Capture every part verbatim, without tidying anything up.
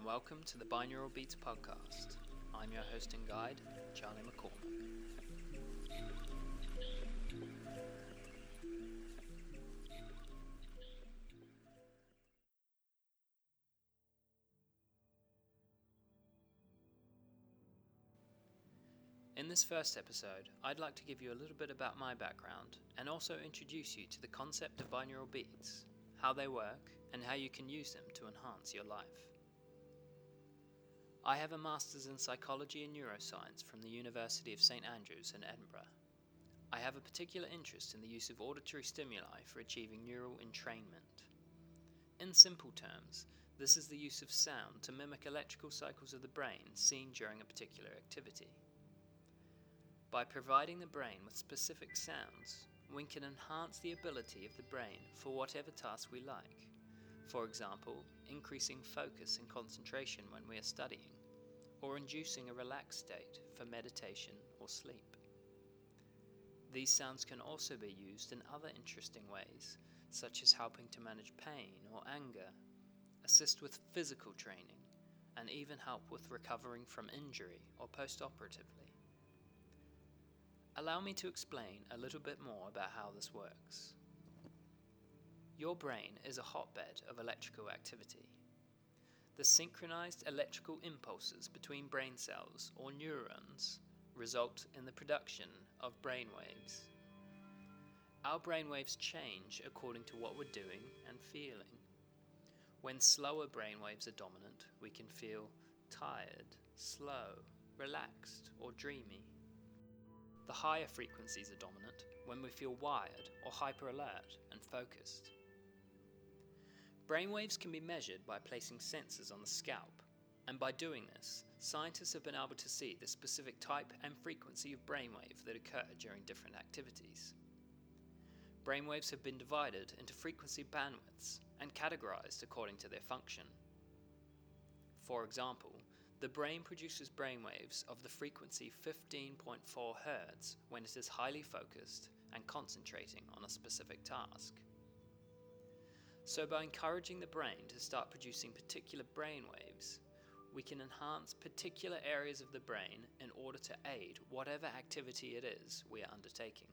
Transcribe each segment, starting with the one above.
and welcome to the Binaural Beats podcast. I'm your host and guide, Charlie McCormick. In this first episode, I'd like to give you a little bit about my background and also introduce you to the concept of binaural beats, how they work, and how you can use them to enhance your life. I have a Master's in Psychology and Neuroscience from the University of Saint Andrews in Edinburgh. I have a particular interest in the use of auditory stimuli for achieving neural entrainment. In simple terms, this is the use of sound to mimic electrical cycles of the brain seen during a particular activity. By providing the brain with specific sounds, we can enhance the ability of the brain for whatever task we like. For example, increasing focus and concentration when we are studying, or inducing a relaxed state for meditation or sleep. These sounds can also be used in other interesting ways, such as helping to manage pain or anger, assist with physical training, and even help with recovering from injury or post-operatively. Allow me to explain a little bit more about how this works. Your brain is a hotbed of electrical activity. The synchronized electrical impulses between brain cells, or neurons, result in the production of brainwaves. Our brainwaves change according to what we're doing and feeling. When slower brainwaves are dominant, we can feel tired, slow, relaxed, or dreamy. The higher frequencies are dominant when we feel wired or hyper-alert and focused. Brainwaves can be measured by placing sensors on the scalp, and by doing this, scientists have been able to see the specific type and frequency of brainwave that occur during different activities. Brainwaves have been divided into frequency bandwidths and categorized according to their function. For example, the brain produces brainwaves of the frequency fifteen point four hertz when it is highly focused and concentrating on a specific task. So by encouraging the brain to start producing particular brainwaves, we can enhance particular areas of the brain in order to aid whatever activity it is we are undertaking.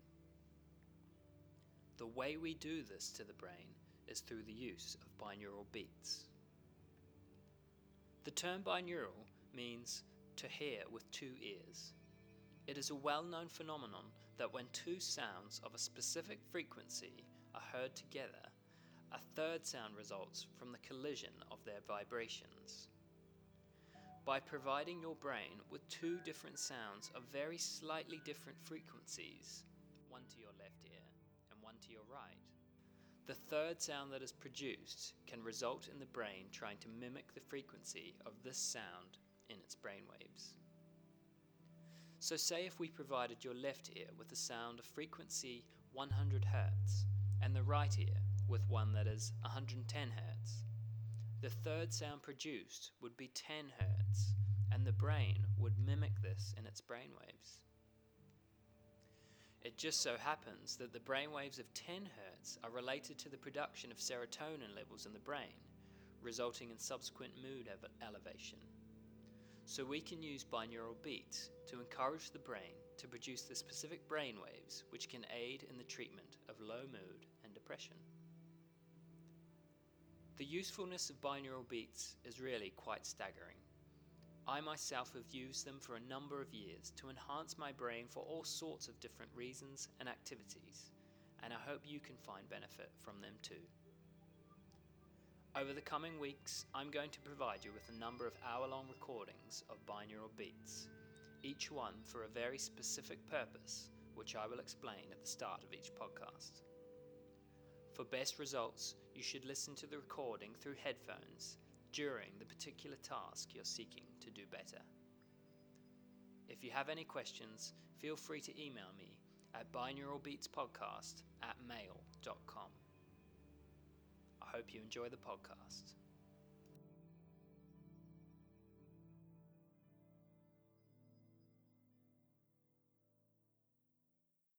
The way we do this to the brain is through the use of binaural beats. The term binaural means to hear with two ears. It is a well-known phenomenon that when two sounds of a specific frequency are heard together, a third sound results from the collision of their vibrations. By providing your brain with two different sounds of very slightly different frequencies, one to your left ear and one to your right, the third sound that is produced can result in the brain trying to mimic the frequency of this sound in its brainwaves. So say if we provided your left ear with a sound of frequency one hundred hertz and the right ear with one that is one hundred ten hertz, the third sound produced would be ten hertz, and the brain would mimic this in its brainwaves. It just so happens that the brainwaves of ten hertz are related to the production of serotonin levels in the brain, resulting in subsequent mood ev- elevation. So we can use binaural beats to encourage the brain to produce the specific brainwaves which can aid in the treatment of low mood and depression. The usefulness of binaural beats is really quite staggering. I myself have used them for a number of years to enhance my brain for all sorts of different reasons and activities, and I hope you can find benefit from them too. Over the coming weeks, I'm going to provide you with a number of hour-long recordings of binaural beats, each one for a very specific purpose, which I will explain at the start of each podcast. For best results, you should listen to the recording through headphones during the particular task you're seeking to do better. If you have any questions, feel free to email me at binauralbeatspodcast at mail dot com. I hope you enjoy the podcast.